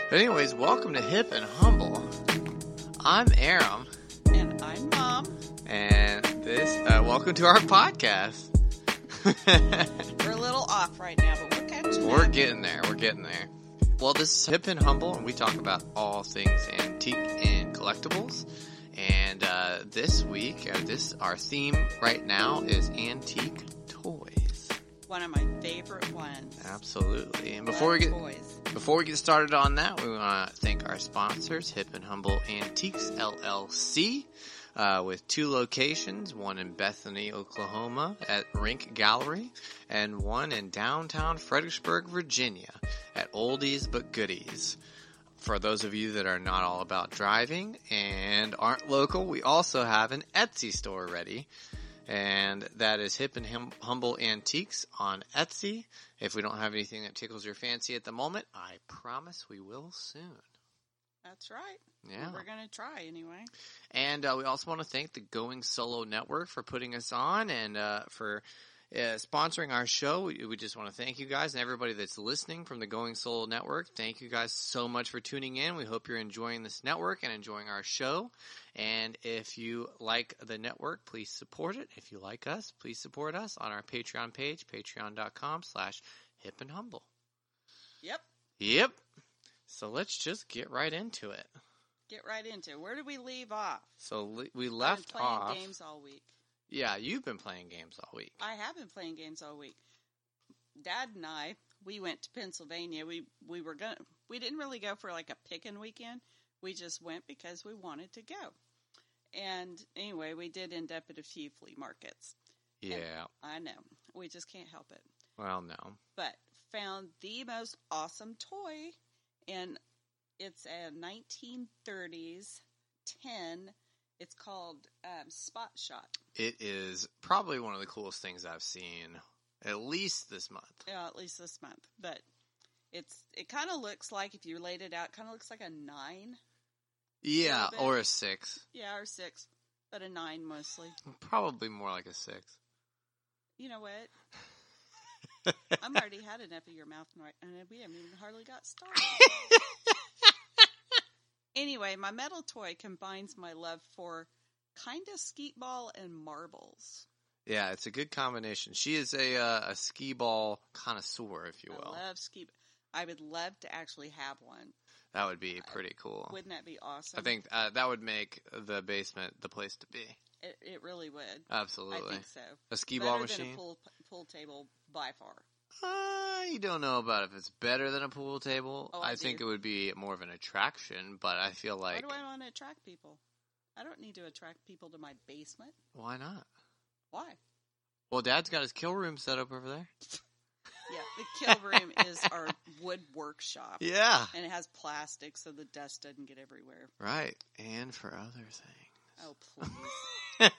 But anyways, welcome to Hip and Humble. I'm Aram. And I'm Mom. And welcome to our podcast. We're a little off right now, but we're catching up. We're getting there. Well, this is Hip and Humble, and we talk about all things antique and collectibles. And this week, our theme right now is antique toys. One of my favorite ones. Absolutely. And Before we get started on that, we want to thank our sponsors, Hip and Humble Antiques LLC, with 2 locations, one in Bethany, Oklahoma at Rink Gallery, and one in downtown Fredericksburg, Virginia at Oldies But Goodies. For those of you that are not all about driving and aren't local, we also have an Etsy store ready. And that is Hip and Humble Antiques on Etsy. If we don't have anything that tickles your fancy at the moment, I promise we will soon. That's right. Yeah. We're going to try anyway. And we also want to thank the Going Solo Network for putting us on and for sponsoring our show. We just want to thank you guys and everybody that's listening from the Going Solo Network. Thank you guys so much for tuning in. We hope you're enjoying this network and enjoying our show. And if you like the network, please support it. If you like us, please support us on our Patreon page, patreon.com/hipandhumble. Yep. So let's just get right into it. Where did we leave off? So we left off. Playing games all week. Yeah, you've been playing games all week. I have been playing games all week. Dad and I, we went to Pennsylvania. We didn't really go for like a pickin' weekend. We just went because we wanted to go. And anyway, we did end up at a few flea markets. Yeah. And I know. We just can't help it. Well, no. But found the most awesome toy, and it's a 1930s 10. It's called Spot Shot. It is probably one of the coolest things I've seen, at least this month. Yeah, at least this month. But it kind of looks like, if you laid it out, kind of looks like a 9. Yeah, or a 6. Yeah, or 6, but a 9 mostly. Probably more like a 6. You know what? I'm already had enough of your mouth, and we haven't even hardly got started. Anyway, my metal toy combines my love for kind of skee ball and marbles. Yeah, it's a good combination. She is a skee ball connoisseur, if you will. I love I would love to actually have one. That would be pretty cool. Wouldn't that be awesome? I think that would make the basement the place to be. It really would. Absolutely. I think so. A skee ball machine? Better than a pool table by far. You don't know about if it's better than a pool table. Oh, I think it would be more of an attraction, but I feel like... Why do I want to attract people? I don't need to attract people to my basement. Why not? Why? Well, Dad's got his kill room set up over there. Yeah, the kill room is our wood workshop. Yeah. And it has plastic so the dust doesn't get everywhere. Right. And for other things. Oh, please.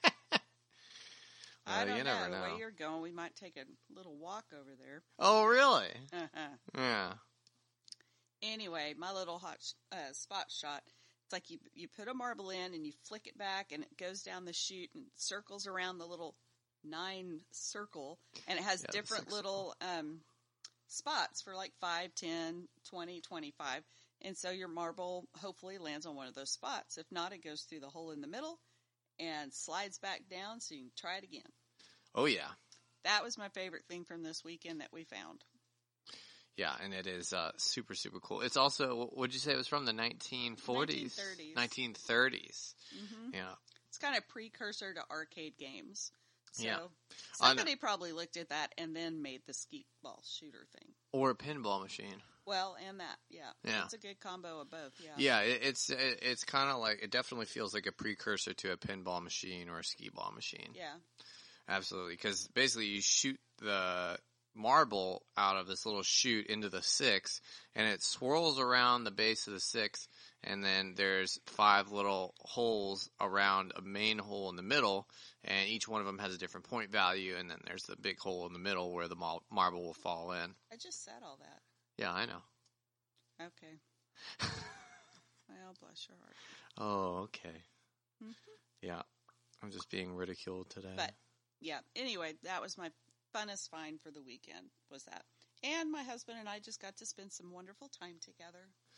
Well, I don't know. Never know. The way you're going, we might take a little walk over there. Oh, really? Yeah. Anyway, my little spot shot. It's like you put a marble in and you flick it back and it goes down the chute and circles around the little 9 circle. And it has different little spots for like 5, 10, 20, 25. And so your marble hopefully lands on one of those spots. If not, it goes through the hole in the middle and slides back down so you can try it again. Oh, yeah. That was my favorite thing from this weekend that we found. Yeah, and it is super, super cool. It's also, what did you say it was from? The 1940s? 1930s. 1930s. Mm-hmm. Yeah. It's kind of precursor to arcade games. So yeah. Somebody probably looked at that and then made the skee ball shooter thing. Or a pinball machine. Well, and that, yeah. Yeah. It's a good combo of both, yeah. Yeah, it's kind of like, it definitely feels like a precursor to a pinball machine or a skee ball machine. Yeah. Absolutely, because basically you shoot the marble out of this little chute into the 6, and it swirls around the base of the 6, and then there's 5 little holes around a main hole in the middle, and each one of them has a different point value, and then there's the big hole in the middle where the marble will fall in. I just said all that. Yeah, I know. Okay. Well, bless your heart. Oh, okay. Mm-hmm. Yeah, I'm just being ridiculed today. But, yeah, anyway, that was my funnest find for the weekend, was that. And my husband and I just got to spend some wonderful time together.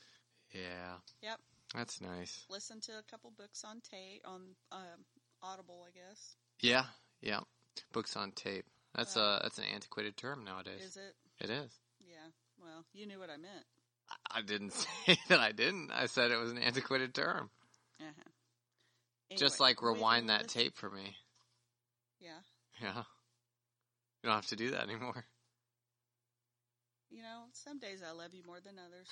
Yeah. Yep. That's nice. Listen to a couple books on tape, on Audible, I guess. Yeah. Yeah. Books on tape. That's an antiquated term nowadays. Is it? It is. Yeah. Well, you knew what I meant. I didn't say that I didn't. I said it was an antiquated term. Uh-huh. Anyway, Just like rewind that tape for me. Yeah. Yeah. You don't have to do that anymore. You know, some days I love you more than others.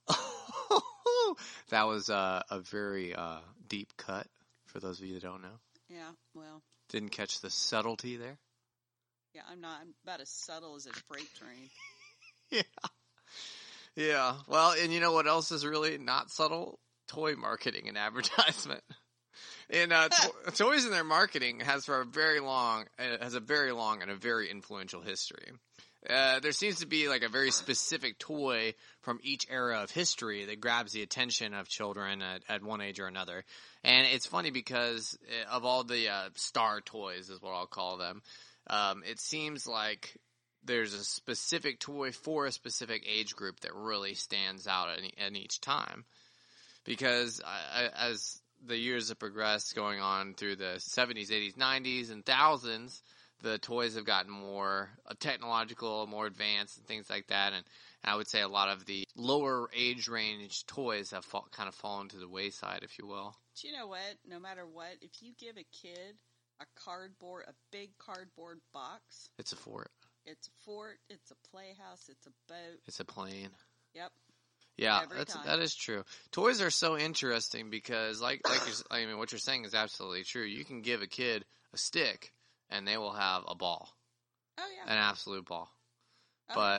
That was a very deep cut for those of you that don't know. Yeah, well. Didn't catch the subtlety there? Yeah, I'm about as subtle as a freight train. Yeah. Yeah. Well, and you know what else is really not subtle? Toy marketing and advertisement. And toys in their marketing has a very long and a very influential history. There seems to be like a very specific toy from each era of history that grabs the attention of children at one age or another. And it's funny because of all the star toys is what I'll call them, it seems like there's a specific toy for a specific age group that really stands out at each time. Because as the years have progressed going on through the 70s, 80s, 90s, and thousands, the toys have gotten more technological, more advanced, and things like that. And I would say a lot of the lower age range toys have kind of fallen to the wayside, if you will. Do you know what? No matter what, if you give a kid a big cardboard box. It's a fort. It's a fort. It's a playhouse. It's a boat. It's a plane. Yep. Yeah, that is true. Toys are so interesting because, like what you're saying is absolutely true. You can give a kid a stick, and they will have a ball. Oh yeah, an absolute ball. Oh.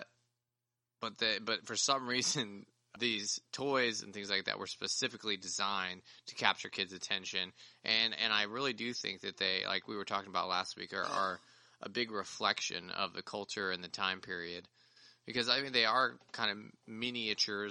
But for some reason, these toys and things like that were specifically designed to capture kids' attention, and I really do think that they, like we were talking about last week, are a big reflection of the culture and the time period. Because, I mean, they are kind of miniature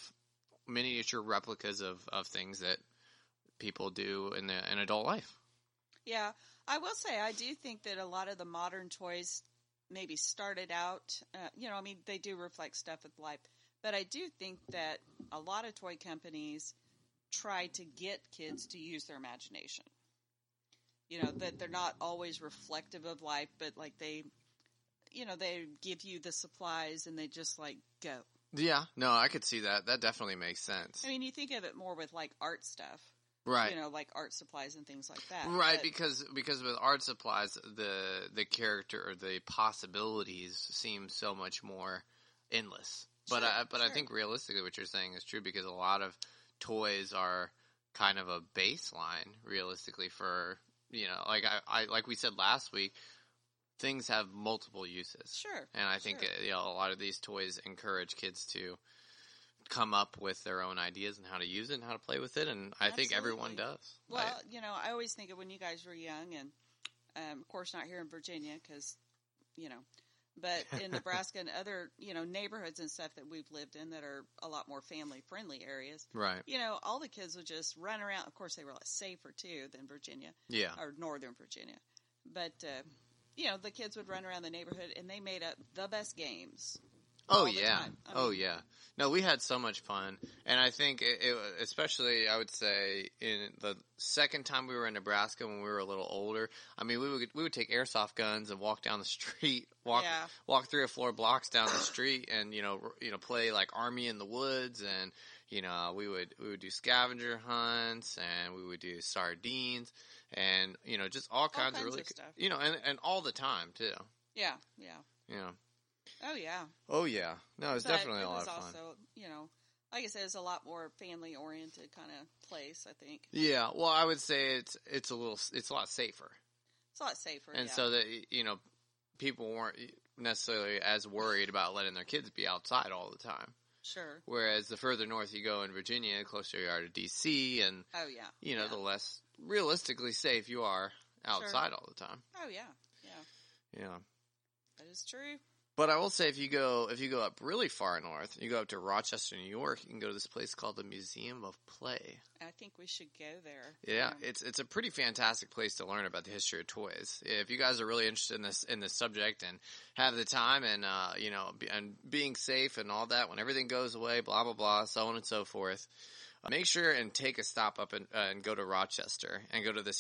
replicas of things that people do in adult life. Yeah, I will say I do think that a lot of the modern toys maybe started out, I mean, they do reflect stuff with life. But I do think that a lot of toy companies try to get kids to use their imagination. You know, that they're not always reflective of life, but like they give you the supplies and they just like go. Yeah, no, I could see that. That definitely makes sense. I mean, you think of it more with like art stuff. Right. You know, like art supplies and things like that. Right, because with art supplies, the character or the possibilities seem so much more endless. But Sure. I think realistically what you're saying is true because a lot of toys are kind of a baseline realistically for, like we said last week, things have multiple uses. Sure. And I think a lot of these toys encourage kids to come up with their own ideas and how to use it and how to play with it, and I think everyone does. Well, I always think of when you guys were young, and of course not here in Virginia because, but in Nebraska and other, neighborhoods and stuff that we've lived in that are a lot more family-friendly areas. Right. All the kids would just run around. Of course, they were a lot safer, too, than Virginia. Yeah. Or Northern Virginia. But, the kids would run around the neighborhood, and they made up the best games. Oh, yeah. Yeah. No, we had so much fun. And I think, especially, I would say, in the second time we were in Nebraska when we were a little older, I mean, we would take airsoft guns and walk down the street, walk 3 or 4 blocks down the street and, play like Army in the Woods. And, we would do scavenger hunts and we would do sardines and, just all kinds of really, stuff. And all the time, too. Yeah. Oh, yeah. No, it's definitely a lot of fun. Also, like I said, it's a lot more family-oriented kind of place, I think. Yeah, well, I would say it's a lot safer. It's a lot safer, and so that, people weren't necessarily as worried about letting their kids be outside all the time. Sure. Whereas the further north you go in Virginia, the closer you are to D.C., and, the less realistically safe you are outside all the time. Oh, yeah. Yeah. That is true. But I will say, if you go up really far north, you go up to Rochester, New York, you can go to this place called the Museum of Play. I think we should go there. Yeah, it's a pretty fantastic place to learn about the history of toys. If you guys are really interested in this subject and have the time and and being safe and all that when everything goes away, blah blah blah, so on and so forth. Make sure and take a stop up and go to Rochester and go to this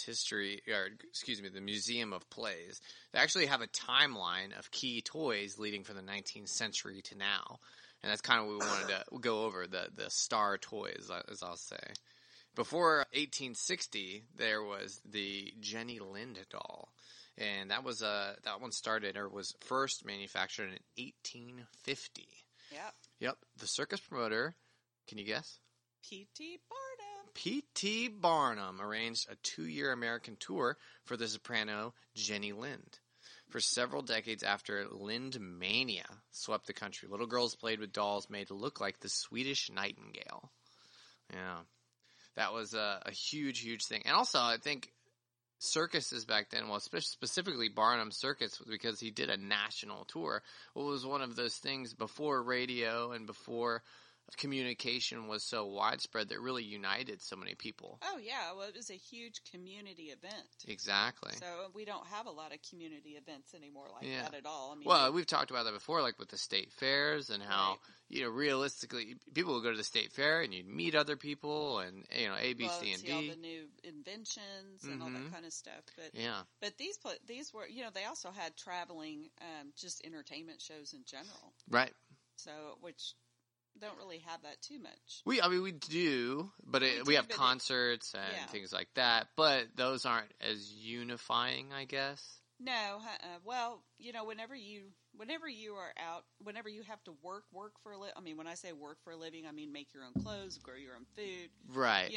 the Museum of Plays. They actually have a timeline of key toys leading from the 19th century to now. And that's kind of what we wanted to go over, the star toys, as I'll say. Before 1860, there was the Jenny Lind doll. And that was that one started or was first manufactured in 1850. Yep. The circus promoter, can you guess? P.T. Barnum. P.T. Barnum arranged a 2-year American tour for the soprano Jenny Lind. For several decades after Lind mania swept the country, little girls played with dolls made to look like the Swedish Nightingale. Yeah. That was a huge, huge thing. And also, I think circuses back then, well, specifically Barnum Circus, because he did a national tour. It was one of those things before radio and before communication was so widespread that really united so many people. Oh, yeah. Well, it was a huge community event. Exactly. So we don't have a lot of community events anymore like that at all. I mean, well, we've talked about that before, like with the state fairs and how, realistically, people would go to the state fair and you'd meet other people and, A, B, C, and D. all the new inventions and all that kind of stuff. But these were, they also had traveling, just entertainment shows in general. Right. So, which don't really have that too much. We do, but we have concerts and things like that, but those aren't as unifying, I guess. No, well, whenever you are out, whenever you have to work for a living, I mean, when I say work for a living, I mean make your own clothes, grow your own food. Right.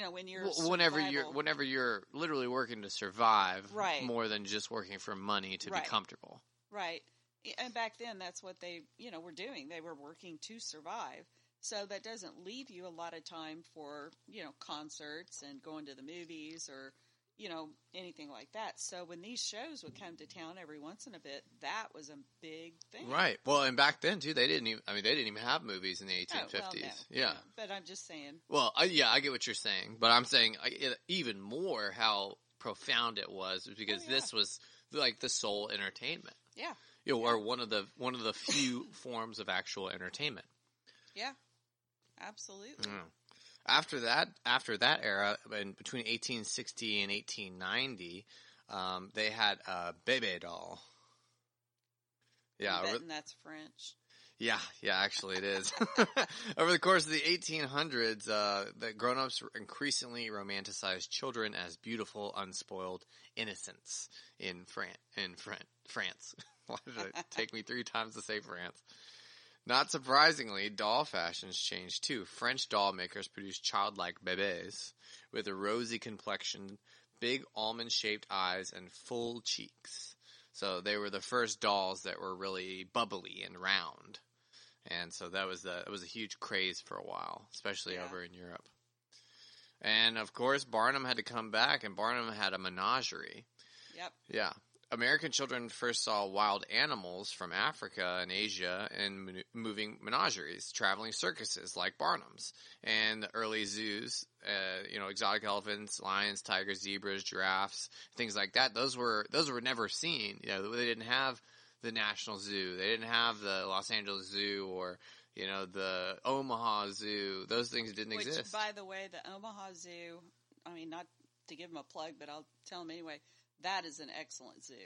Whenever you're literally working to survive, more than just working for money to be comfortable. Right. And back then, that's what they, were doing. They were working to survive. So that doesn't leave you a lot of time for, concerts and going to the movies or, anything like that. So when these shows would come to town every once in a bit, that was a big thing. Right. Well, and back then too, they didn't even have movies in the 1850s. Yeah. But I'm just saying. Well, I get what you're saying, but I'm saying even more how profound it was because this was like the sole entertainment. Yeah. Or one of the few forms of actual entertainment. Yeah. Absolutely. After that era, between 1860 and 1890, they had a Bebe doll. Yeah, I'm betting that's French. Yeah, actually it is. Over the course of the 1800s, the grown-ups increasingly romanticized children as beautiful, unspoiled innocents in France. Why did it take me 3 times to say France? Not surprisingly, doll fashions changed too. French doll makers produced childlike bébés with a rosy complexion, big almond-shaped eyes, and full cheeks. So they were the first dolls that were really bubbly and round. And so it was a huge craze for a while, especially over in Europe. And of course, Barnum had to come back, and Barnum had a menagerie. Yep. Yeah. American children first saw wild animals from Africa and Asia in moving menageries, traveling circuses like Barnum's, and the early zoos, exotic elephants, lions, tigers, zebras, giraffes, things like that. Those were never seen. They didn't have the National Zoo. They didn't have the Los Angeles Zoo or, the Omaha Zoo. Those things didn't exist. Which, by the way, the Omaha Zoo, I mean, not to give them a plug, but I'll tell them anyway. That is an excellent zoo.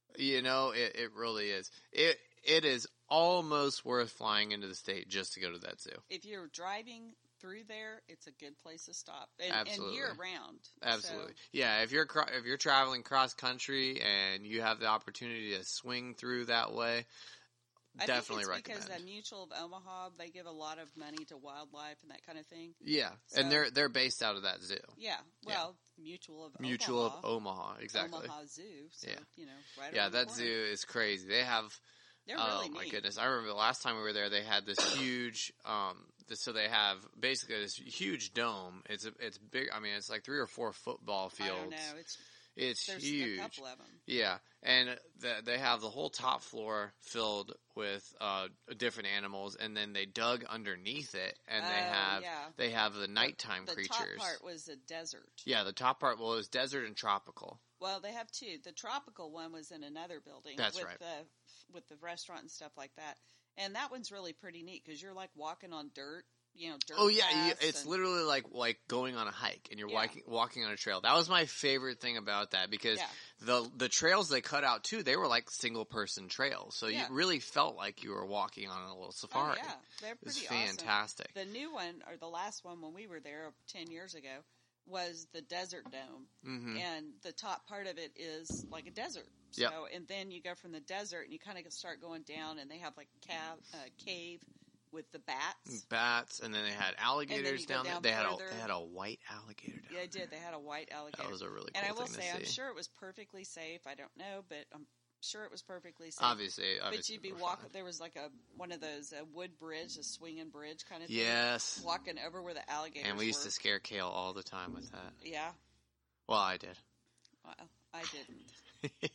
It really is. It is almost worth flying into the state just to go to that zoo. If you're driving through there, it's a good place to stop. Absolutely. And year round. Absolutely. So. Yeah, if you're traveling cross country and you have the opportunity to swing through that way, definitely recommend. Because the Mutual of Omaha, they give a lot of money to wildlife and that kind of thing. Yeah, so, and they're based out of that zoo. Yeah, well, Mutual of Omaha, exactly. Omaha Zoo. So, right. Yeah, that zoo is crazy. They're really neat. My goodness! I remember the last time we were there, they had this huge. So they have basically this huge dome. It's big. I mean, it's like 3 or 4 football fields. I don't know. It's There's huge. a couple of them. Yeah, and they have the whole top floor filled with different animals, and then they dug underneath it, and they have the nighttime creatures. The top part was a desert. Yeah, the top part was desert and tropical. Well, they have two. The tropical one was in another building. That's right. With the restaurant and stuff like that. And that one's really pretty neat because you're like walking on dirt. Dirt. Oh yeah, it's literally like going on a hike, and you're walking on a trail. That was my favorite thing about that because the trails they cut out too, they were like single person trails, so you really felt like you were walking on a little safari. Oh, yeah, they're pretty awesome. Fantastic. The new one, or the last one when we were there 10 years ago, was the Desert Dome, and the top part of it is like a desert. So, and then you go from the desert and you kind of start going down, and they have like a cave with the bats, and then they had alligators down there. They had a white alligator down there. Yeah, they did. They had a white alligator. That was a really cool thing to see. And I will say, I'm sure it was perfectly safe. I don't know, but I'm sure it was perfectly safe. Obviously, but you'd be walking. There was like one of those wood bridge, a swinging bridge kind of thing. Yes, walking over where the alligators. And we used to scare Kale all the time with that. Yeah. Well, I did. Well, I didn't.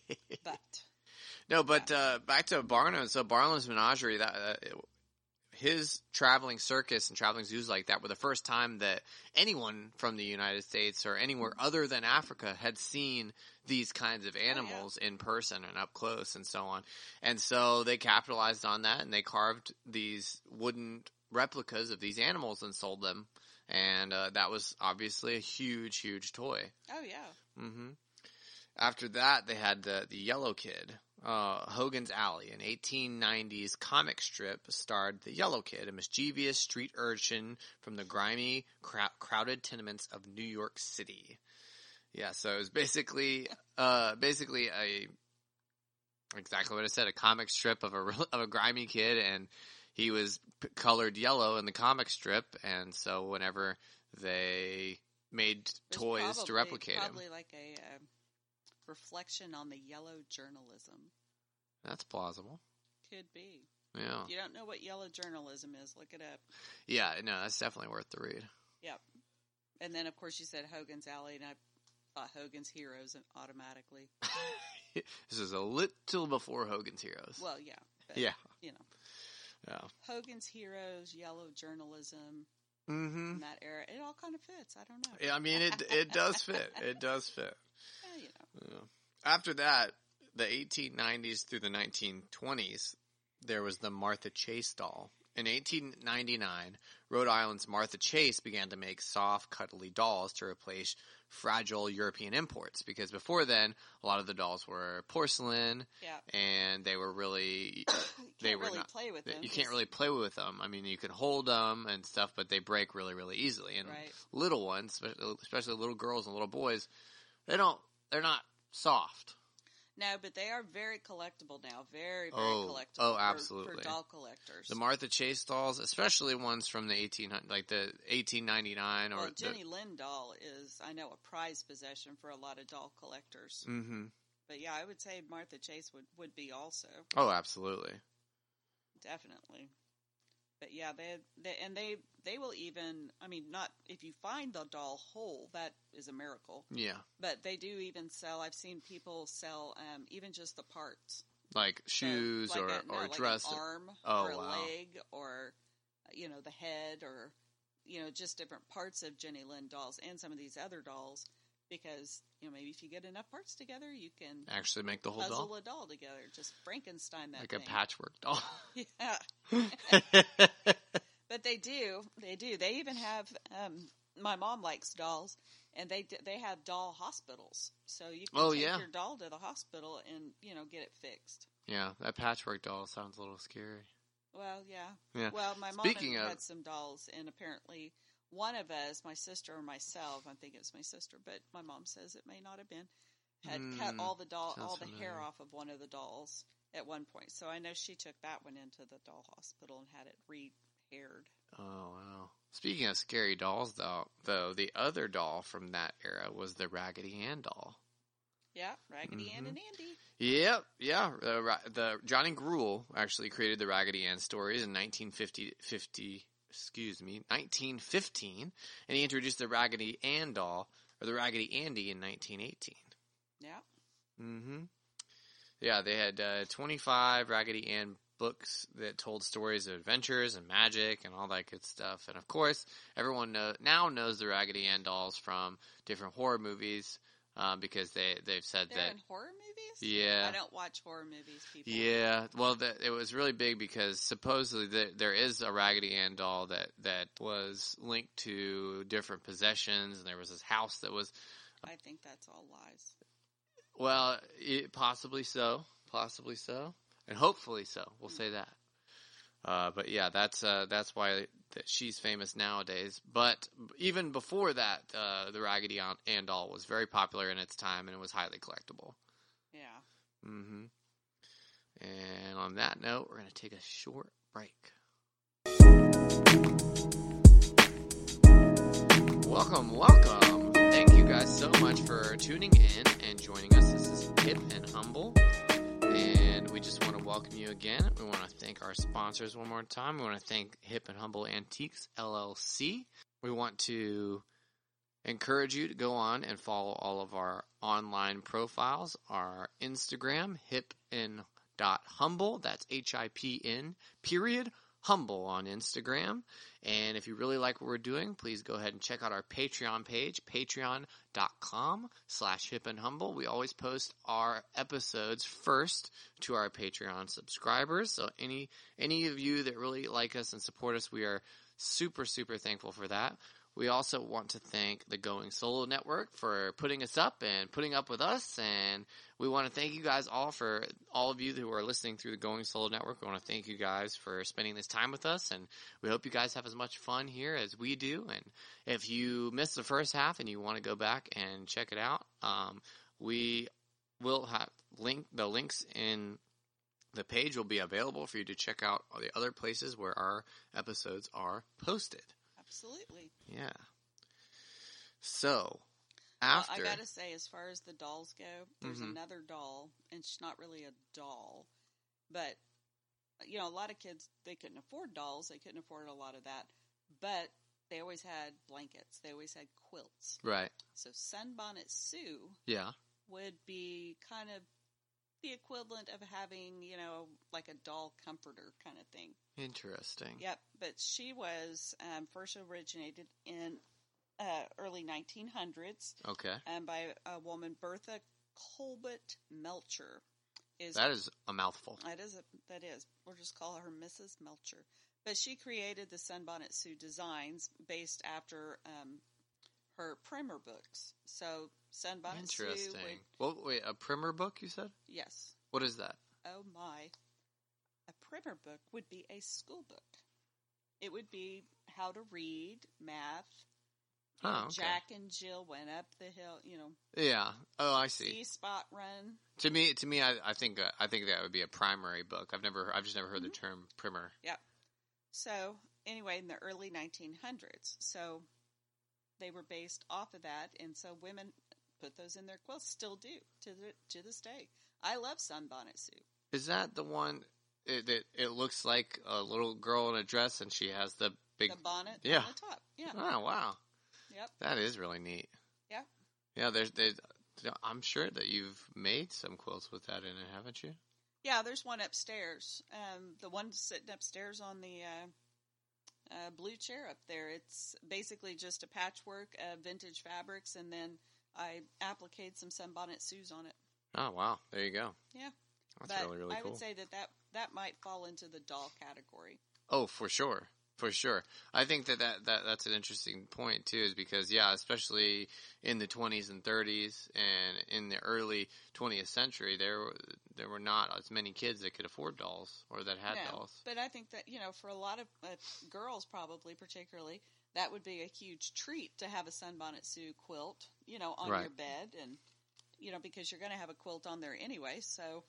But back to Barnum. So Barnum's Menagerie, his traveling circus and traveling zoos like that were the first time that anyone from the United States or anywhere other than Africa had seen these kinds of animals in person and up close and so on. And so they capitalized on that, and they carved these wooden replicas of these animals and sold them. And that was obviously a huge, huge toy. Oh, yeah. Mm-hmm. After that, they had the Yellow Kid. Hogan's Alley, an 1890s comic strip, starred the Yellow Kid, a mischievous street urchin from the grimy, crowded tenements of New York City. Yeah, so it was basically exactly what I said, a comic strip of a grimy kid, and he was colored yellow in the comic strip, and so whenever they made toys to replicate him. Probably like a reflection on the yellow journalism. That's plausible. Could be. Yeah. If you don't know what yellow journalism is, look it up. Yeah, no, that's definitely worth the read. Yep. And then, of course, you said Hogan's Alley, and I thought Hogan's Heroes automatically. This is a little before Hogan's Heroes. Well, yeah. But, yeah. Yeah. Hogan's Heroes, yellow journalism. Mm-hmm. In that era, it all kind of fits. I don't know. Yeah, I mean, it does fit. It does fit. Yeah, After that, the 1890s through the 1920s, there was the Martha Chase doll. In 1899, Rhode Island's Martha Chase began to make soft, cuddly dolls to replace fragile European imports, because before then, a lot of the dolls were porcelain, and they were really play with them. You can't really play with them. I mean, you can hold them and stuff, but they break really, really easily. And little ones, especially little girls and little boys, they're not soft. No, but they are very collectible now. Very, very collectible. Oh, absolutely. For doll collectors. The Martha Chase dolls, especially ones from the 1899 or Jenny Lind doll is, I know, a prized possession for a lot of doll collectors. Mm-hmm. But yeah, I would say Martha Chase would be also. Oh, absolutely. Definitely. But yeah, they will even, I mean, not, if you find the doll whole, that is a miracle. Yeah. But they do even sell, I've seen people sell even just the parts. Like shoes or dress. Like an arm or a leg or, the head or, just different parts of Jenny Lind dolls and some of these other dolls. Because, maybe if you get enough parts together, you can actually make the whole doll. Puzzle a doll together. Just Frankenstein that like thing. Like a patchwork doll. Yeah. But they do. They even have, my mom likes dolls, and they have doll hospitals. So you can take your doll to the hospital and, get it fixed. Yeah, that patchwork doll sounds a little scary. Well, yeah. Well, my mom had some dolls, and apparently one of us, my sister or myself, I think it was my sister, but my mom says it may not have been, had cut all the hair off of one of the dolls at one point. So I know she took that one into the doll hospital and had it re-haired. Oh, wow. Speaking of scary dolls, though, the other doll from that era was the Raggedy Ann doll. Yeah, Raggedy Ann and Andy. Yep, yeah. The Johnny Gruelle actually created the Raggedy Ann stories in 1915, and he introduced the Raggedy Ann doll, or the Raggedy Andy, in 1918. Yeah. Mm-hmm. Yeah, they had 25 Raggedy Ann books that told stories of adventures and magic and all that good stuff. And of course, everyone now knows the Raggedy Ann dolls from different horror movies because they've said They're that in horror movies? Yeah. I don't watch horror movies, people. Yeah, well, it was really big because supposedly there is a Raggedy Ann doll that was linked to different possessions, and there was this house that was. I think that's all lies. Well, possibly so, and hopefully so. We'll say that. But yeah, that's why she's famous nowadays. But even before that, the Raggedy Ann doll was very popular in its time, and it was highly collectible. Yeah. Mm-hmm. And on that note, we're going to take a short break. Welcome. Thank you guys so much for tuning in and joining us. This is Hip and Humble. And we just want to welcome you again. We want to thank our sponsors one more time. We want to thank Hip and Humble Antiques, LLC. We want to encourage you to go on and follow all of our online profiles. Our Instagram, hipn.humble. That's HIPN, humble on Instagram. And if you really like what we're doing, please go ahead and check out our Patreon page, patreon.com/hipandhumble. We always post our episodes first to our Patreon subscribers. So any of you that really like us and support us, we are super, super thankful for that. We also want to thank the Going Solo Network for putting us up and putting up with us. And we want to thank you guys all for all of you who are listening through the Going Solo Network. We want to thank you guys for spending this time with us. And we hope you guys have as much fun here as we do. And if you missed the first half and you want to go back and check it out, we will have the links in the page will be available for you to check out all the other places where our episodes are posted. Absolutely. Yeah. So, after... Well, I gotta say, as far as the dolls go, there's another doll, and she's not really a doll, but, you know, a lot of kids, they couldn't afford dolls, they couldn't afford a lot of that, but they always had blankets, they always had quilts. Right. So Sunbonnet Sue would be kind of the equivalent of having, you know, like a doll comforter kind of thing. Interesting. Yep, but she was first originated in early 1900s. Okay. By a woman, Bertha Colbert Melcher. That is a mouthful. That is. We'll just call her Mrs. Melcher. But she created the Sunbonnet Sue designs based after her primer books. So Sunbonnet Sue. Interesting. Well, wait, a primer book, you said? Yes. What is that? Oh my. A primer book would be a school book. It would be how to read, math. Oh, okay. Jack and Jill went up the hill, you know. Yeah. Oh, I see. See Spot Run. To me, I think that would be a primary book. I've just never heard the term primer. Yep. So anyway, in the early 1900s, so they were based off of that, and so women put those in their quilts. Still do to this day. I love Sunbonnet Sue. Is that the one that it looks like a little girl in a dress, and she has the big bonnet on the top? Yeah. Oh wow. Yep. That is really neat. Yeah. Yeah. There's I'm sure that you've made some quilts with that in it, haven't you? Yeah. There's one upstairs. The one sitting upstairs on the blue chair up there. It's basically just a patchwork of vintage fabrics, and then I appliqued some Sunbonnet Sues on it. Oh wow! There you go. Yeah. That's really cool. I would say that might fall into the doll category. Oh, for sure. For sure. I think that's an interesting point too, is because especially in the 20s and 30s and in the early 20th century, there were not as many kids that could afford dolls or that had dolls. But I think that, you know, for a lot of girls probably particularly, that would be a huge treat to have a Sunbonnet Sue quilt, you know, on your bed, and you know, because you're going to have a quilt on there anyway, so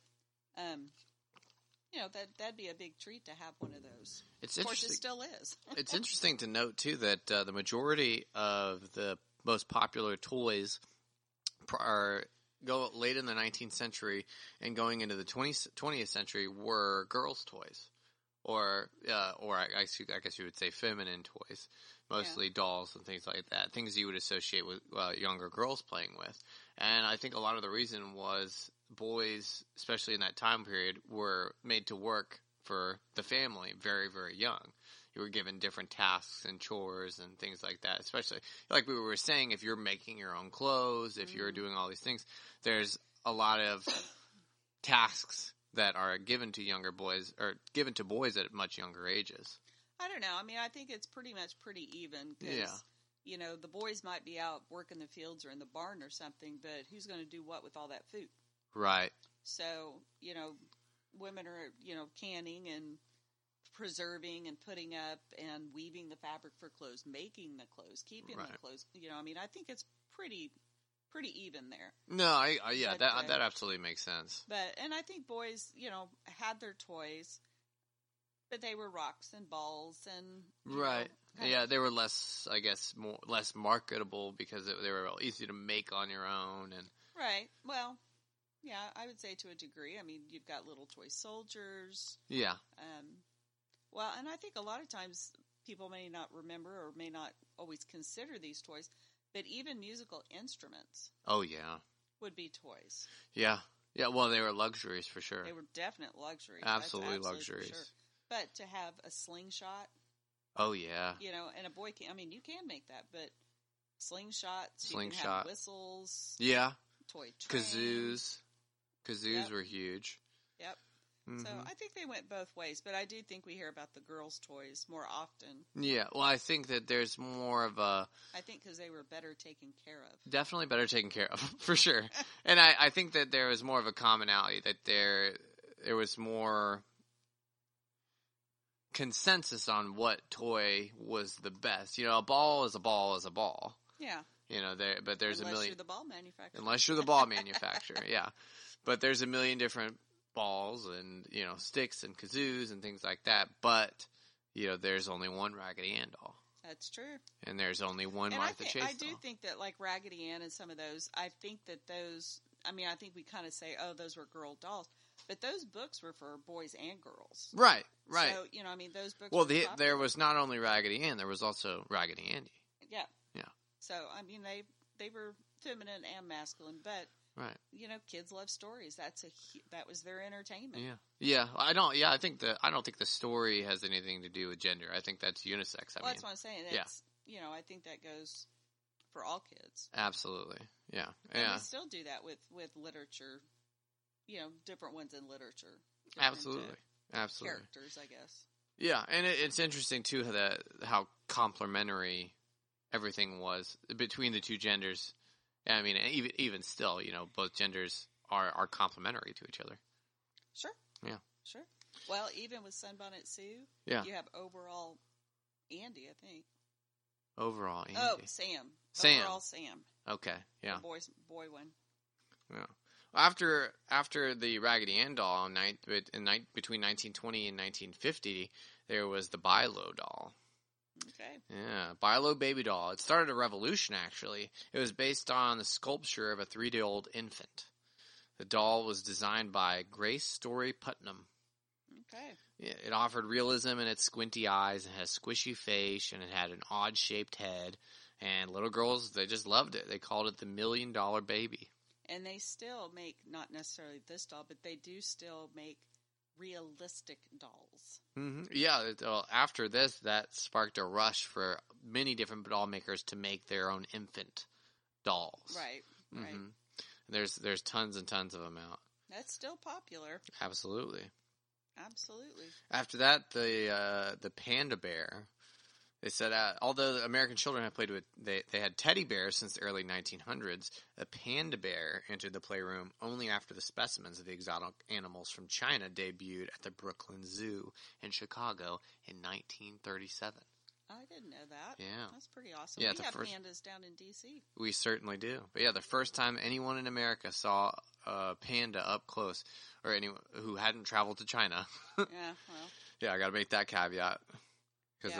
you know, that'd be a big treat to have one of those. Of course, it still is. It's interesting to note, too, that the majority of the most popular toys go late in the 19th century and going into the 20th century were girls' toys. Or I guess you would say feminine toys. mostly dolls and things like that, things you would associate with younger girls playing with. And I think a lot of the reason was boys, especially in that time period, were made to work for the family very, very young. You were given different tasks and chores and things like that, especially like we were saying, if you're making your own clothes, if you're doing all these things, there's a lot of tasks that are given to younger boys or given to boys at much younger ages. I don't know. I mean, I think it's pretty even. Cause, you know, the boys might be out working the fields or in the barn or something, but who's going to do what with all that food? Right. So, you know, women are, you know, canning and preserving and putting up and weaving the fabric for clothes, making the clothes, keeping the clothes. You know, I mean, I think it's pretty even there. No, that absolutely makes sense. And I think boys, you know, had their toys, but they were rocks and balls and right. They were less, I guess, less marketable because they were easy to make on your own and right. Well, yeah, I would say to a degree. I mean, you've got little toy soldiers. Yeah. Well, and I think a lot of times people may not remember or may not always consider these toys, but even musical instruments. Oh, yeah. Would be toys. Yeah. Yeah, well, they were luxuries for sure. They were definite luxuries. Absolutely luxuries. For sure. But to have a slingshot. Oh, yeah. You know, and a boy can, I mean, you can make that, but slingshots, you can have whistles. Yeah. Toy trains. Kazoos were huge. Yep. Mm-hmm. So I think they went both ways, but I do think we hear about the girls' toys more often. Yeah, well, I think that there's more of a... I think because they were better taken care of. Definitely better taken care of, for sure. And I think that there was more of a commonality, that there was more consensus on what toy was the best. You know, a ball is a ball is a ball. Yeah. You know, but there's Unless a million... you're the ball manufacturer. Unless you're the ball manufacturer, yeah. But there's a million different balls and, you know, sticks and kazoos and things like that. But, you know, there's only one Raggedy Ann doll. That's true. And there's only one Martha Chase doll. I do think that, like, Raggedy Ann and some of those, I think that those, I mean, I think we kind of say, oh, those were girl dolls. But those books were for boys and girls. Right. So, you know, I mean, those books were there was not only Raggedy Ann, there was also Raggedy Andy. Yeah. Yeah. So, I mean, they were feminine and masculine, but... Right. You know, kids love stories. That was their entertainment. Yeah. Yeah. I don't think the story has anything to do with gender. I think that's unisex. I mean, that's what I'm saying. You know, I think that goes for all kids. Absolutely. Yeah. And yeah. we still do that with literature. You know, different ones in literature. Absolutely. Absolutely. Characters, I guess. Yeah, and it's interesting too how complementary everything was between the two genders. I mean, even still, you know, both genders are complementary to each other. Sure. Yeah. Sure. Well, even with Sunbonnet Sue, yeah. You have Overall Andy, I think. Overall Andy. Oh, Sam. Overall Sam. Okay, yeah. The boy one. Yeah. After the Raggedy Ann doll, between 1920 and 1950, there was the Bilo doll. Okay. Yeah, Bilo baby doll. It started a revolution, actually. It was based on the sculpture of a 3-day-old infant. The doll was designed by Grace Story Putnam. Okay. Yeah, it offered realism in its squinty eyes, and had a squishy face, and it had an odd-shaped head. And little girls, they just loved it. They called it the $1 Million Baby. And they still make, not necessarily this doll, but they do still make realistic dolls. Mm-hmm. Yeah, after this, that sparked a rush for many different doll makers to make their own infant dolls. Right, right. Mm-hmm. There's tons and tons of them out. That's still popular. Absolutely. Absolutely. After that, the Panda Bear. They said, although the American children have played with, they had teddy bears since the early 1900s, a panda bear entered the playroom only after the specimens of the exotic animals from China debuted at the Brooklyn Zoo in Chicago in 1937. I didn't know that. Yeah. That's pretty awesome. Yeah, we have pandas down in D.C. We certainly do. But yeah, the first time anyone in America saw a panda up close, or anyone who hadn't traveled to China. Yeah, well. Yeah, I gotta make that caveat. Because,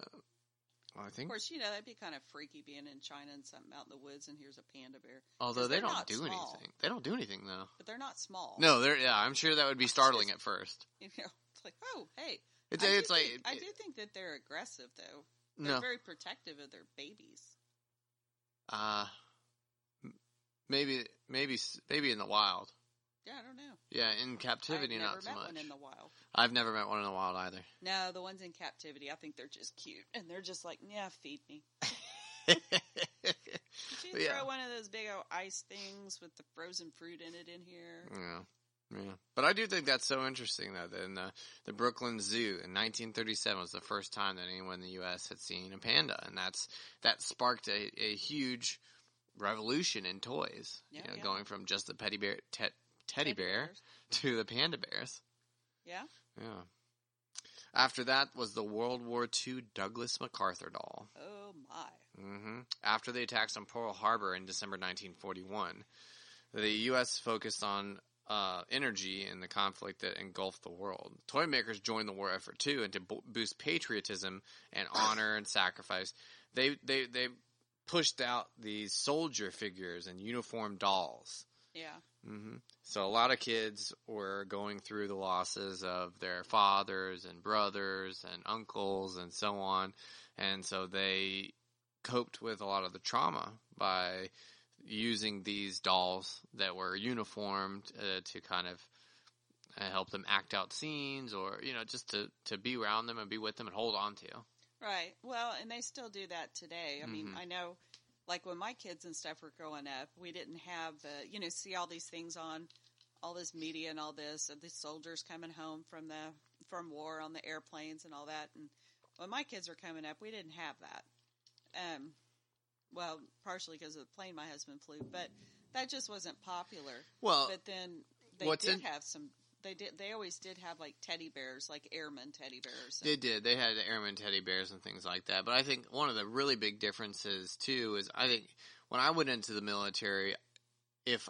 I think. Of course, you know, that'd be kind of freaky being in China and something out in the woods and here's a panda bear. Although they don't do anything. They don't do anything, though. But they're not small. No, I'm sure that would be startling at first. You know, it's like, oh, hey. I do think that they're aggressive, though. They're No. very protective of their babies. Maybe in the wild. Yeah, I don't know. Yeah, in captivity, not so I've never met much. one in the wild. I've never met one in the wild either. No, the ones in captivity, I think they're just cute. And they're just like, yeah, feed me. Did you throw one of those big old ice things with the frozen fruit in it in here? Yeah. But I do think that's so interesting, though, that in the Brooklyn Zoo in 1937 was the first time that anyone in the U.S. had seen a panda. And that sparked a huge revolution in toys. Going from just the teddy bear to the panda bears. Yeah? Yeah. After that was the World War II Douglas MacArthur doll. Oh, my. Mm-hmm. After the attacks on Pearl Harbor in December 1941, the U.S. focused on energy in the conflict that engulfed the world. Toy makers joined the war effort, too, and to boost patriotism and honor and sacrifice, they pushed out these soldier figures and uniform dolls. Yeah. Mm-hmm. So a lot of kids were going through the losses of their fathers and brothers and uncles and so on. And so they coped with a lot of the trauma by using these dolls that were uniformed to kind of help them act out scenes or, just to be around them and be with them and hold on to. Right. Well, and they still do that today. I mean, I know, like when my kids and stuff were growing up, we didn't have see all these things on all this media and all this, of the soldiers coming home from war on the airplanes and all that. And when my kids were coming up, we didn't have that. Well, partially because of the plane my husband flew, but that just wasn't popular. Well, but then they have some. They always did have like teddy bears, like airman teddy bears. They did. They had airman teddy bears and things like that. But I think one of the really big differences too is I think when I went into the military, if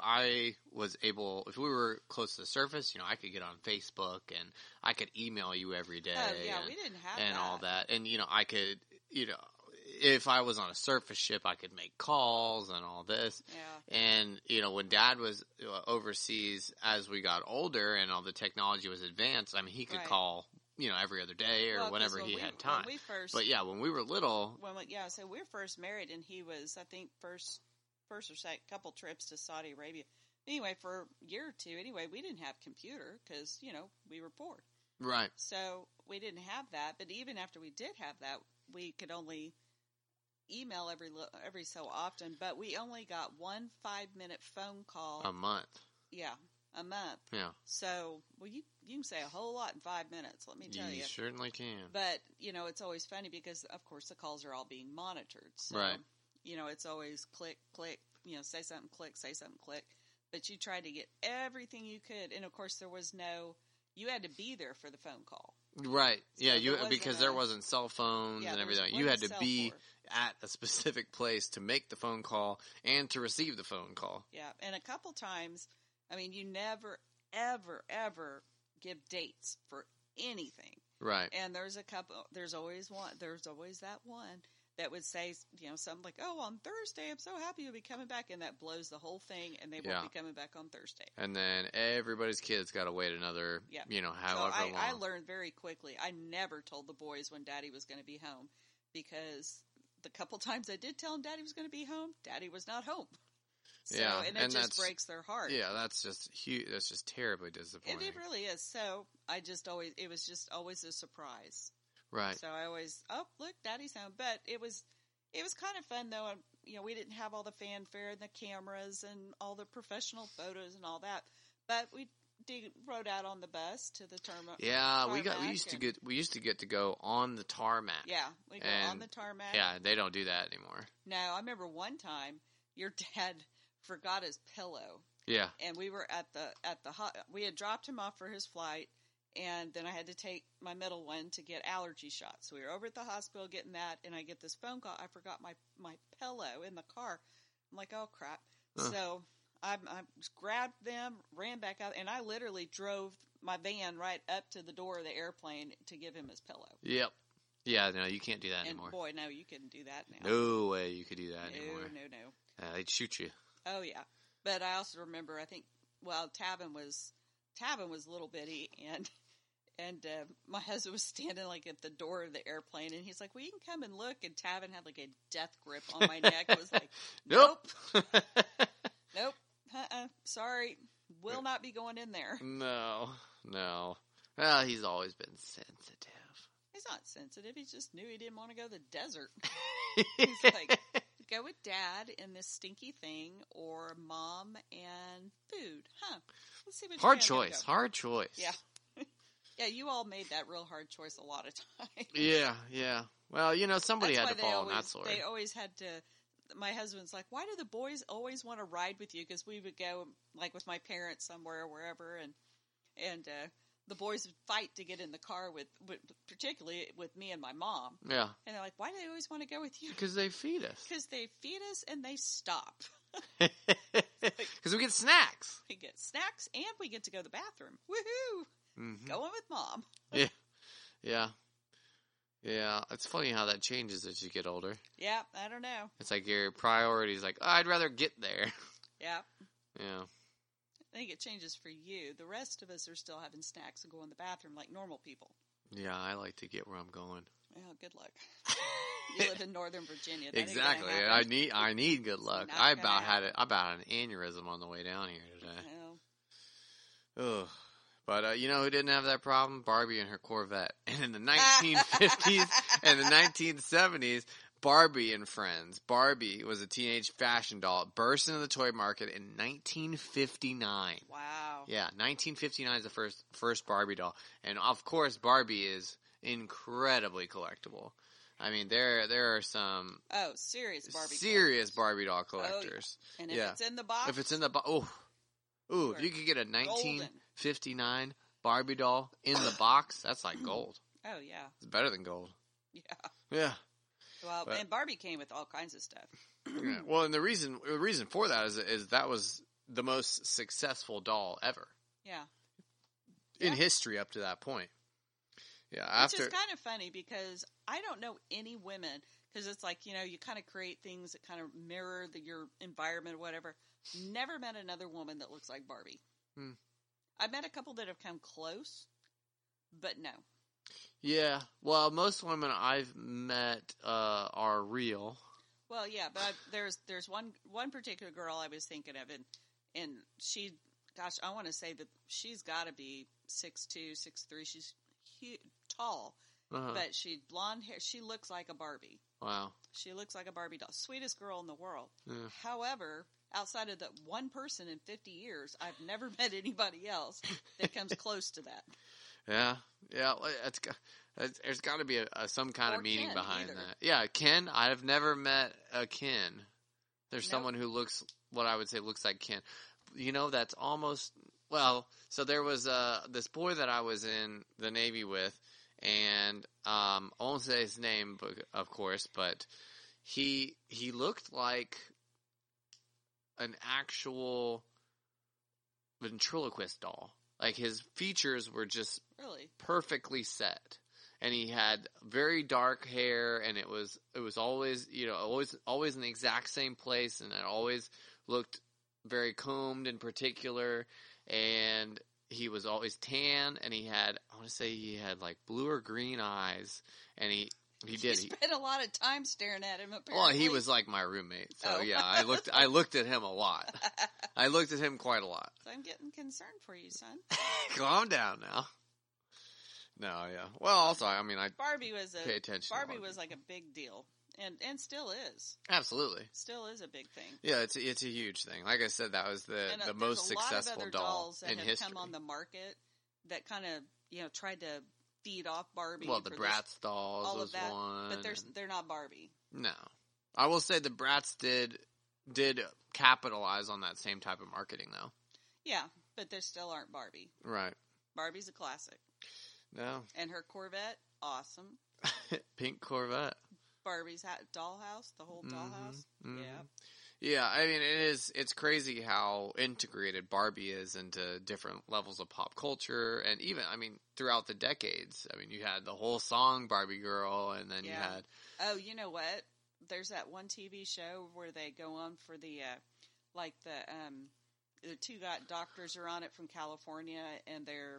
we were close to the surface, I could get on Facebook and I could email you every day. Oh yeah, we didn't have and that. all that. And I could, if I was on a surface ship, I could make calls and all this. Yeah. And, when Dad was overseas, as we got older and all the technology was advanced, I mean, he could call, every other day or whenever he had time. But yeah, when we were little. So we were first married and he was, I think, first or second couple trips to Saudi Arabia. Anyway, for a year or two, we didn't have computer because, we were poor. Right. So we didn't have that. But even after we did have that, we could only email every so often, but we only got 1 5-minute phone call a month. Yeah, a month. Yeah. So, you can say a whole lot in 5 minutes. Let me tell you. You certainly can. But it's always funny because of course the calls are all being monitored. So, right. It's always click, click. Say something, click. Say something, click. But you tried to get everything you could, and of course there was no. You had to be there for the phone call. Right. So yeah, because there wasn't cell phones and everything. You had to be at a specific place to make the phone call and to receive the phone call. Yeah, and a couple times, you never, ever, ever give dates for anything. Right. And there's always that one that would say, something like, "Oh, on Thursday, I'm so happy you'll be coming back," and that blows the whole thing, and they won't be coming back on Thursday. And then everybody's kids got to wait another, however long. I learned very quickly. I never told the boys when Daddy was going to be home, because the couple times I did tell them Daddy was going to be home, Daddy was not home. So, and it just breaks their heart. Yeah, that's just huge. That's just terribly disappointing. It really is. So it was just always a surprise. Right. So I always, look, Daddy's home. But it was kind of fun though. We didn't have all the fanfare and the cameras and all the professional photos and all that. But we rode out on the bus to the tarmac. Yeah, we used to get to go on the tarmac. Yeah, we go on the tarmac. Yeah, they don't do that anymore. No, I remember one time your dad forgot his pillow. Yeah. And we were we had dropped him off for his flight. And then I had to take my middle one to get allergy shots. So we were over at the hospital getting that, and I get this phone call. I forgot my pillow in the car. I'm like, oh, crap. So I grabbed them, ran back out, and I literally drove my van right up to the door of the airplane to give him his pillow. Yep. Yeah, no, you can't do that anymore. And boy, no, you couldn't do that now. No way you could do that anymore. No. They'd shoot you. Oh, yeah. But I also remember, Tavin was little bitty, and And my husband was standing like at the door of the airplane, and he's like, "Well, you can come and look." And Tavin had like a death grip on my neck. It was like, "Nope, nope, sorry, will not be going in there." No. Well, he's always been sensitive. He's not sensitive. He just knew he didn't want to go to the desert. He's like, "Go with Dad in this stinky thing, or Mom and food." Let's see what. Hard choice. Hard choice. Yeah. Yeah, you all made that real hard choice a lot of times. Yeah. Well, somebody had to fall in that sword. They always had to. My husband's like, "Why do the boys always want to ride with you?" Because we would go like with my parents somewhere or wherever, and the boys would fight to get in the car with particularly with me and my mom. Yeah. And they're like, "Why do they always want to go with you?" Because they feed us. Because they feed us and they stop. Because we get snacks. We get snacks and we get to go to the bathroom. Woohoo! Mm-hmm. Going with Mom. Yeah. It's funny how that changes as you get older. Yeah, I don't know. It's like your priorities, like, I'd rather get there. Yeah. Yeah. I think it changes for you. The rest of us are still having snacks and going to the bathroom like normal people. Yeah, I like to get where I'm going. Well, good luck. You live in Northern Virginia. That Exactly. I need good luck. I about had an aneurysm on the way down here today. Well. Ugh. But you know who didn't have that problem? Barbie and her Corvette. And in the 1950s and the 1970s, Barbie and friends. Barbie was a teenage fashion doll. It burst into the toy market in 1959. Wow. Yeah, 1959 is the first Barbie doll. And of course, Barbie is incredibly collectible. I mean, there are some serious Barbie doll collectors. Oh, yeah. And if it's in the box, if you could get a 1959 Barbie doll in the box, that's like gold. Oh yeah, it's better than gold. Yeah. Well, and Barbie came with all kinds of stuff. Yeah. Well, and the reason for that is that was the most successful doll ever. Yeah. In history up to that point. Yeah. Which is kind of funny because I don't know any women, because it's like, you kind of create things that kind of mirror your environment or whatever. Never met another woman that looks like Barbie. I met a couple that have come close, but no. Yeah. Well, most women I've met are real. Well, yeah, but there's one particular girl I was thinking of, and she, gosh, I want to say that she's got to be 6'2", 6'3". She's tall, but she blonde hair. She looks like a Barbie. Wow. She looks like a Barbie doll. Sweetest girl in the world. Yeah. However, outside of that one person in 50 years, I've never met anybody else that comes close to that. Yeah. There's got to be some kind of meaning behind that. Yeah, Ken. I've never met a Ken. There's someone who looks what I would say looks like Ken. That's almost so there was this boy that I was in the Navy with, and I won't say his name, of course, but he looked like an actual ventriloquist doll. Like his features were just perfectly set, and he had very dark hair, and it was always always in the exact same place, and it always looked very combed in particular, and he was always tan, and he had like blue or green eyes, and he spent a lot of time staring at him, apparently. Well, he was like my roommate, so yeah, I looked at him a lot. I looked at him quite a lot. So I'm getting concerned for you, son. Calm down now. No, yeah. Well, also, I mean, Barbie was pay attention. Barbie was like a big deal, and still is. Absolutely, still is a big thing. Yeah, it's a huge thing. Like I said, that was the most successful doll in history. There's a lot of other dolls that have come on the market that kind of tried to feed off Barbie. Well, the Bratz dolls all was of that, one, but they're not Barbie. No, I will say the Bratz did capitalize on that same type of marketing, though. Yeah, but they still aren't Barbie. Right. Barbie's a classic. No. And her Corvette, awesome. Pink Corvette. Barbie's dollhouse, the whole dollhouse. Mm-hmm. Yeah. Yeah, I mean, it's crazy how integrated Barbie is into different levels of pop culture, and even, I mean, throughout the decades. I mean, you had the whole song Barbie Girl, and then you had... Oh, you know what? There's that one TV show where they go on for the two doctors are on it from California, and they're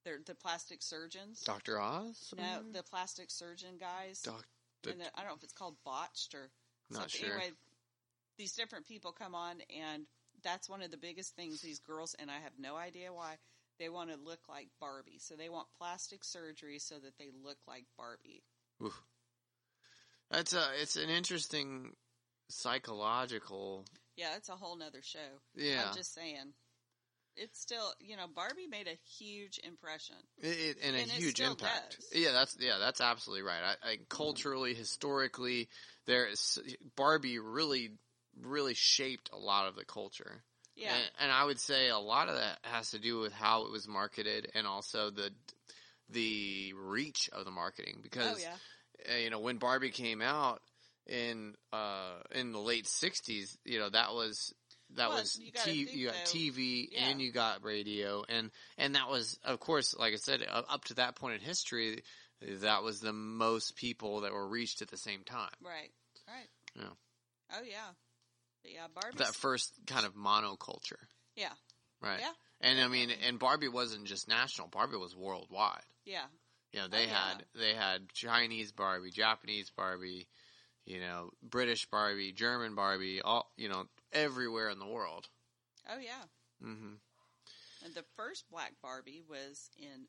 They're the plastic surgeons. Dr. Oz? No, the plastic surgeon guys. And I don't know if it's called Botched or something. Not sure. Anyway, these different people come on, and that's one of the biggest things. These girls, and I have no idea why, they want to look like Barbie. So they want plastic surgery so that they look like Barbie. Oof. It's an interesting psychological. Yeah, it's a whole nother show. Yeah. I'm just saying. It's still, Barbie made a huge impression. And a huge still impact. Does. Yeah, that's absolutely right. I culturally, historically, Barbie really, really shaped a lot of the culture. Yeah. And I would say a lot of that has to do with how it was marketed and also the reach of the marketing. Because, when Barbie came out in the late 60s, that was you got TV and you got radio and that was, of course, like I said, up to that point in history, that was the most people that were reached at the same time. Right. Yeah. Oh yeah. Yeah, Barbie. That first kind of monoculture. Yeah. Right. Yeah. And I mean, and Barbie wasn't just national. Barbie was worldwide. Yeah. They had Chinese Barbie, Japanese Barbie, British Barbie, German Barbie, all, everywhere in the world. Oh, yeah. Mm-hmm. And the first black Barbie was in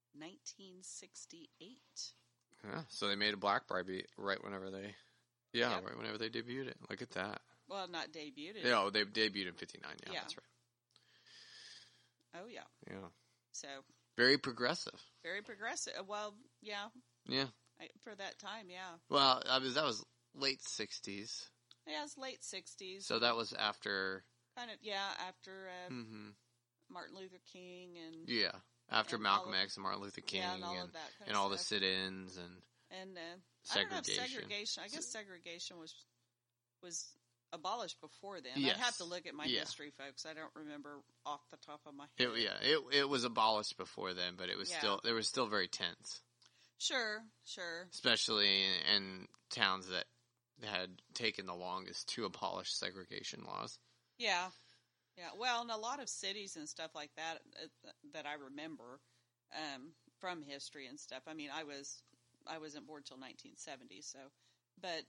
1968. Yeah, so they made a black Barbie right whenever they debuted it. Look at that. Well, not debuted. Yeah, they debuted in 59. Yeah, that's right. Oh, yeah. Yeah. So. Very progressive. Very progressive. Well, yeah. Yeah. For that time, yeah. Well, that was late 60s. Yeah, it's late 60s. So that was after... after Martin Luther King and... Yeah, after Malcolm X and Martin Luther King and all of that kind and of all stuff. the sit-ins and segregation. I don't know if segregation... I guess segregation was abolished before then. Yes. I'd have to look at my history, folks. I don't remember off the top of my head. It was abolished before then, but it was still very tense. Sure. Especially in towns that had taken the longest to abolish segregation laws. Yeah. Well, in a lot of cities and stuff like that I remember from history and stuff. I mean, I wasn't born till 1970, so. But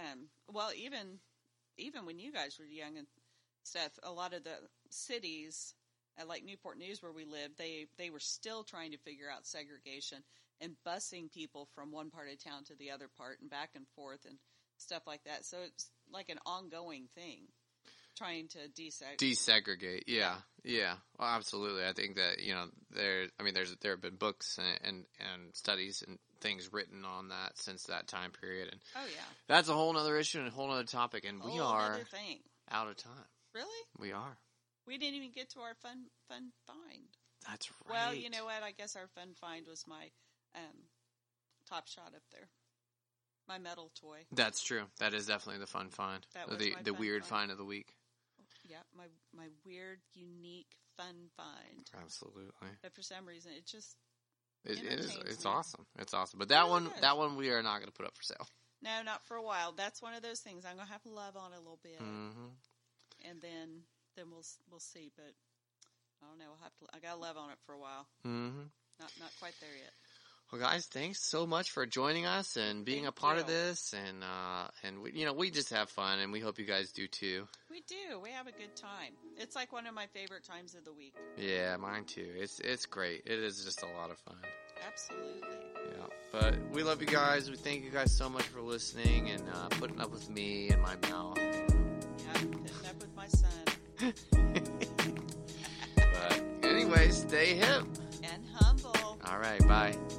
even when you guys were young and stuff, a lot of the cities, like Newport News where we lived, they were still trying to figure out segregation and busing people from one part of town to the other part and back and forth and stuff like that. So it's like an ongoing thing, trying to desegregate. Yeah. Well, absolutely. I think that there have been books and studies and things written on that since that time period, and that's a whole other issue and a whole other topic. And we are out of time. Really? We are. We didn't even get to our fun find. That's right. Well, you know what? I guess our fun find was my Top Shot up there. My metal toy. That's true. That is definitely the fun find. That was the weird find of the week. Yeah, my weird, unique, fun find. Absolutely. But for some reason, it just it's awesome. It's awesome. But that one we are not going to put up for sale. No, not for a while. That's one of those things I'm going to have to love on it a little bit, and then we'll see. But I don't know. I got to love on it for a while. Mm-hmm. Not quite there yet. Well, guys, thanks so much for joining us and being a part of this, and we just have fun, and we hope you guys do too. We do. We have a good time. It's like one of my favorite times of the week. Yeah, mine too. It's great. It is just a lot of fun. Absolutely. Yeah, but we love you guys. We thank you guys so much for listening and putting up with me and my mouth. Yeah, putting up with my son. But anyway, stay hip and humble. All right, bye.